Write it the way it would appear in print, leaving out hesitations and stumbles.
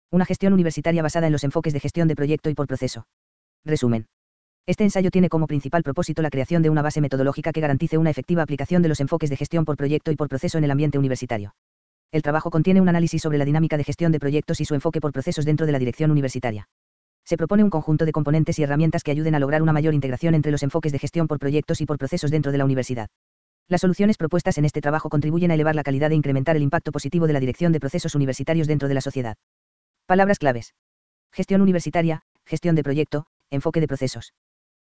Una gestión universitaria basada en los enfoques de gestión de proyecto y por proceso. Resumen. Este ensayo tiene como principal propósito la creación de una base metodológica que garantice una efectiva aplicación de los enfoques de gestión por proyecto y por proceso en el ambiente universitario. El trabajo contiene un análisis sobre la dinámica de gestión de proyectos y su enfoque por procesos dentro de la dirección universitaria. Se propone un conjunto de componentes y herramientas que ayuden a lograr una mayor integración entre los enfoques de gestión por proyectos y por procesos dentro de la universidad. Las soluciones propuestas en este trabajo contribuyen a elevar la calidad e incrementar el impacto positivo de la dirección de procesos universitarios dentro de la sociedad. Palabras claves. Gestión universitaria, gestión de proyecto, enfoque de procesos.